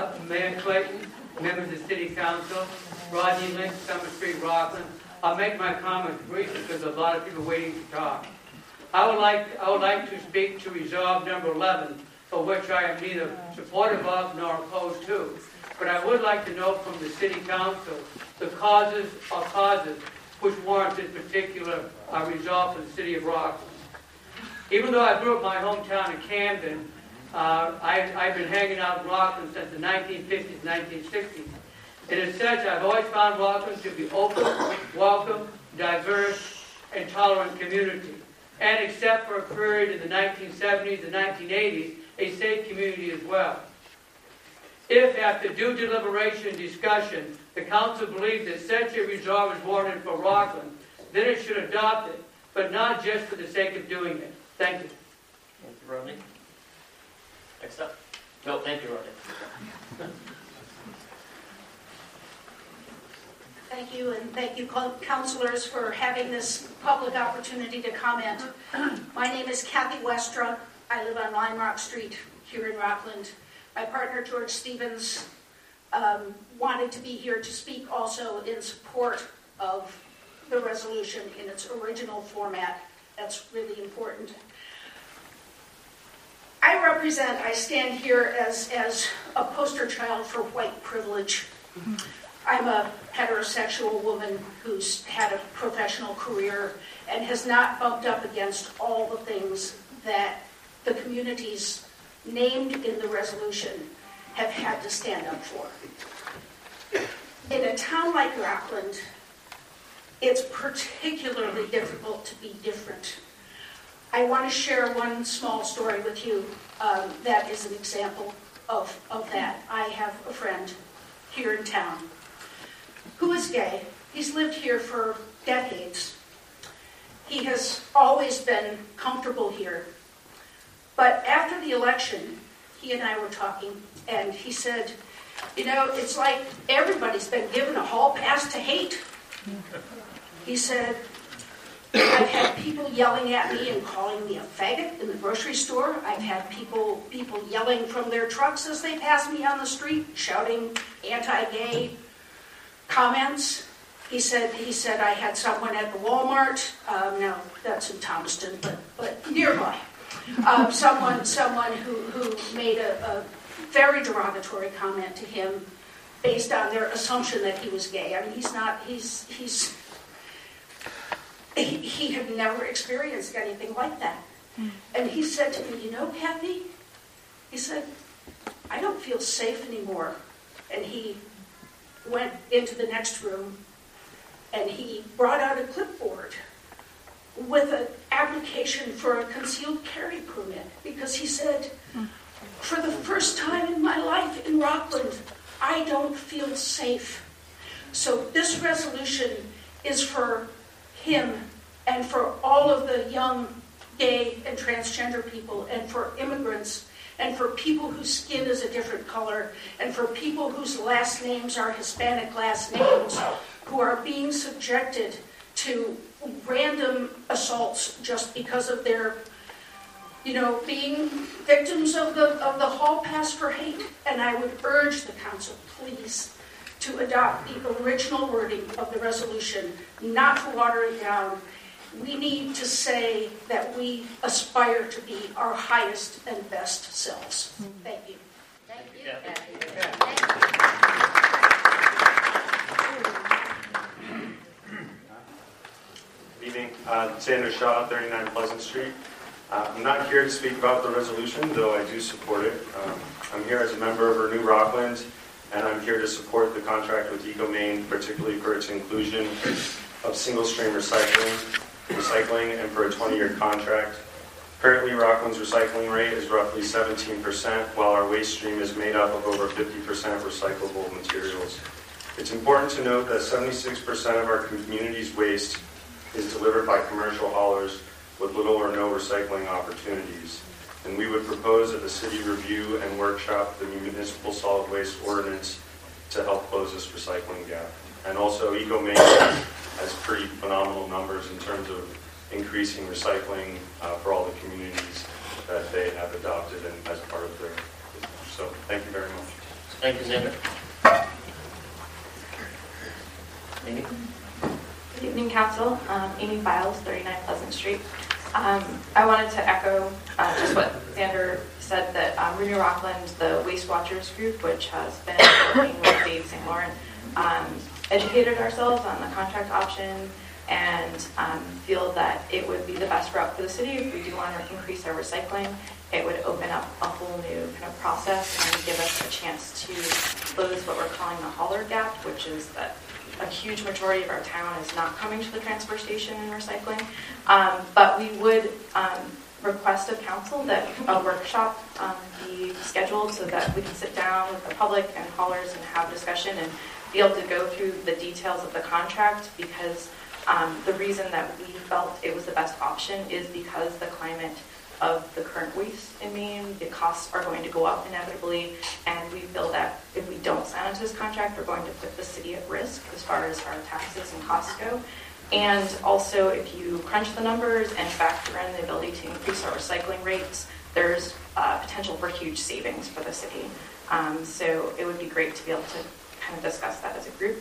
Mayor Clayton, members of the City Council, Rodney Lynch, Summer Street, Rockland. I'll make my comments brief because there's a lot of people waiting to talk. I would like to speak to resolve number 11, for which I am neither supportive of nor opposed to. But I would like to know from the City Council the causes which warrant this particular resolve for the City of Rockland. Even though I grew up in my hometown of Camden, I've been hanging out in Rockland since the 1950s, 1960s. And as such, I've always found Rockland to be open, welcome, diverse, and tolerant community. And except for a period in the 1970s and 1980s, a safe community as well. If, after due deliberation and discussion, the Council believes that such a resolve is warranted for Rockland, then it should adopt it, but not just for the sake of doing it. Thank you. Thank you, Rodney. Next up. No, thank you, Rodney. Thank you, and thank you, councilors, for having this public opportunity to comment. My name is Kathy Westra. I live on Lime Rock Street here in Rockland. My partner, George Stevens, wanted to be here to speak also in support of the resolution in its original format. That's really important. I stand here as a poster child for white privilege. I'm a heterosexual woman who's had a professional career and has not bumped up against all the things that the communities named in the resolution have had to stand up for. In a town like Rockland, it's particularly difficult to be different. I want to share one small story with you that is an example of that. I have a friend here in town who is gay. He's lived here for decades. He has always been comfortable here. But after the election, he and I were talking, and he said, you know, it's like everybody's been given a hall pass to hate. He said, I've had people yelling at me and calling me a faggot in the grocery store. I've had people yelling from their trucks as they pass me on the street, shouting anti-gay comments. He said I had someone at the Walmart. No, that's in Thomaston, but nearby. Someone who made a very derogatory comment to him based on their assumption that he was gay. I mean, he had never experienced anything like that. And he said to me, you know, Kathy, he said, I don't feel safe anymore. And he went into the next room and he brought out a clipboard with an application for a concealed carry permit, because he said, for the first time in my life in Rockland, I don't feel safe. So this resolution is for him and for all of the young gay and transgender people, and for immigrants, and for people whose skin is a different color, and for people whose last names are Hispanic last names, who are being subjected to random assaults just because of their, being victims of the hall pass for hate. And I would urge the council, please, to adopt the original wording of the resolution, not to water it down. We need to say that we aspire to be our highest and best selves. Thank you. Thank you. Good evening. Sandra Shaw, 39 Pleasant Street. I'm not here to speak about the resolution, though I do support it. I'm here as a member of Renew Rockland, and I'm here to support the contract with EcoMaine, particularly for its inclusion of single-stream recycling and for a 20-year contract. Currently, Rockland's recycling rate is roughly 17%, while our waste stream is made up of over 50% recyclable materials. It's important to note that 76% of our community's waste is delivered by commercial haulers with little or no recycling opportunities. And we would propose that the city review and workshop the municipal solid waste ordinance to help close this recycling gap. And also, EcoMaine has pretty phenomenal numbers in terms of increasing recycling for all the communities that they have adopted and as part of their business. So, thank you very much. Thank you, Xander. Amy? Good evening, Council. Amy Biles, 39 Pleasant Street. I wanted to echo just what Xander said, that Renew Rockland, the Waste Watchers group, which has been working with Dave St. Laurent, educated ourselves on the contract option and feel that it would be the best route for the city if we do want to increase our recycling. It would open up a whole new kind of process and give us a chance to close what we're calling the hauler gap, which is that a huge majority of our town is not coming to the transfer station and recycling. But we would request of council that a workshop be scheduled so that we can sit down with the public and haulers and have discussion and be able to go through the details of the contract, because the reason that we felt it was the best option is because the climate of the current waste in Maine, the costs are going to go up inevitably, and we feel that if we don't sign onto this contract, we're going to put the city at risk as far as our taxes and costs go. And also, if you crunch the numbers and factor in the ability to increase our recycling rates, there's potential for huge savings for the city. So it would be great to be able to kind of discuss that as a group.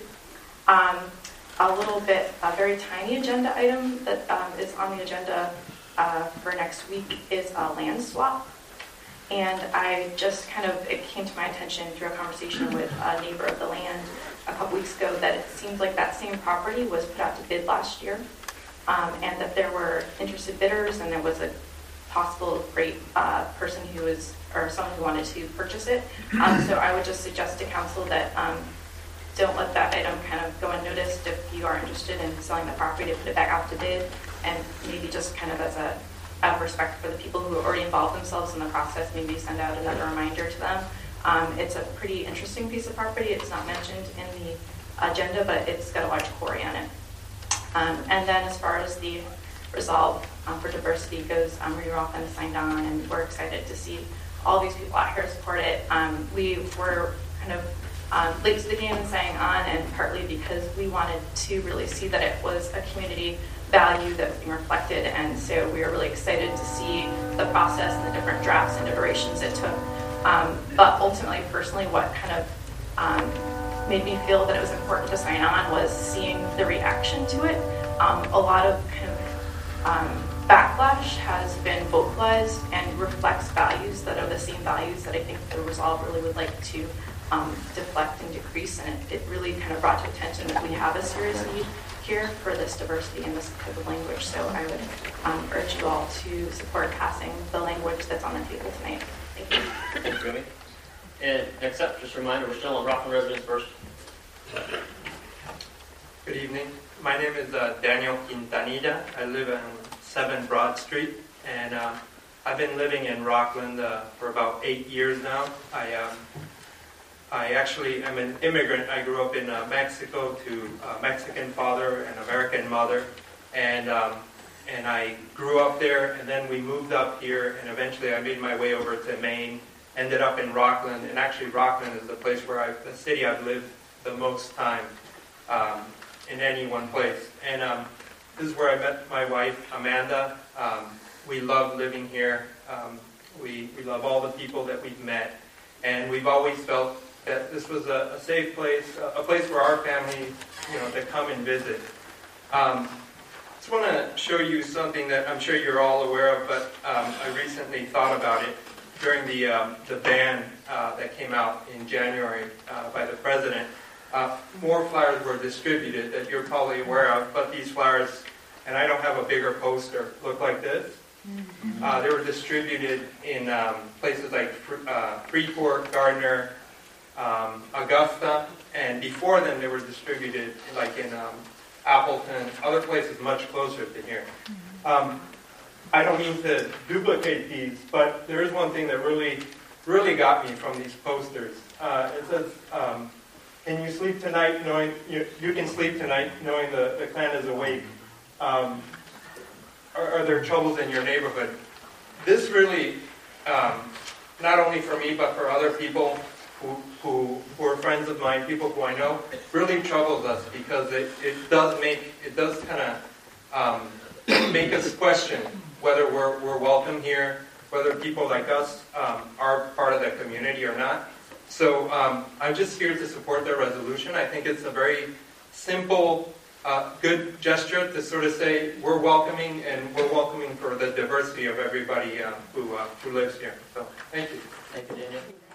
A very tiny agenda item that is on the agenda for next week is a land swap. And it came to my attention through a conversation with a neighbor of the land a couple weeks ago that it seems like that same property was put out to bid last year, and that there were interested bidders, and there was a possible great person someone who wanted to purchase it. So I would just suggest to council that don't let that item kind of go unnoticed. If you are interested in selling the property, to put it back out to bid, and maybe just kind of as a respect for the people who already involved themselves in the process, maybe send out another reminder to them. It's a pretty interesting piece of property. It's not mentioned in the agenda, but it's got a large quarry on it. And then as far as the resolve for diversity goes, Renew Rockland signed on, and we're excited to see all these people out here support it. We were kind of late to the game in signing on, and partly because we wanted to really see that it was a community value that was being reflected, and so we were really excited to see the process and the different drafts and iterations it took. But ultimately, personally, what kind of made me feel that it was important to sign on was seeing the reaction to it. A lot of kind of backlash has been vocalized and reflects values that are the same values that I think the resolve really would like to deflect and decrease, and it really kind of brought to attention that we have a serious need here for this diversity and this type of language. So I would urge you all to support passing the language that's on the table tonight. Thank you. Thanks, Remy. And next up, just a reminder, we're still on Rockland residents first. Good evening. My name is Daniel Quintanilla. I live on 7 Broad Street, and I've been living in Rockland for about 8 years now. I actually am an immigrant. I grew up in Mexico to a Mexican father and American mother, and I grew up there, and then we moved up here, and eventually I made my way over to Maine, ended up in Rockland, and actually Rockland is the place where the city I've lived the most time in any one place. And this is where I met my wife, Amanda. We love living here. We love all the people that we've met, and we've always felt that this was a safe place, a place for our family, to come and visit. Just want to show you something that I'm sure you're all aware of, but I recently thought about it during the ban that came out in January by the president. More flyers were distributed that you're probably aware of, but these flyers, and I don't have a bigger poster, look like this. They were distributed in places like Freeport, Gardner, Augusta, and before them they were distributed like in Appleton, other places much closer to here. I don't mean to duplicate these, but there is one thing that really got me from these posters. It says, "Can you sleep tonight knowing you can sleep tonight knowing the clan is awake? Are there troubles in your neighborhood?" This really, not only for me but for other people who are friends of mine, people who I know, really troubles us because it does kind of make us question whether we're welcome here, whether people like us are part of the community or not. So I'm just here to support their resolution. I think it's a very simple, good gesture to sort of say we're welcoming, and we're welcoming for the diversity of everybody who lives here. So thank you. Thank you, Daniel.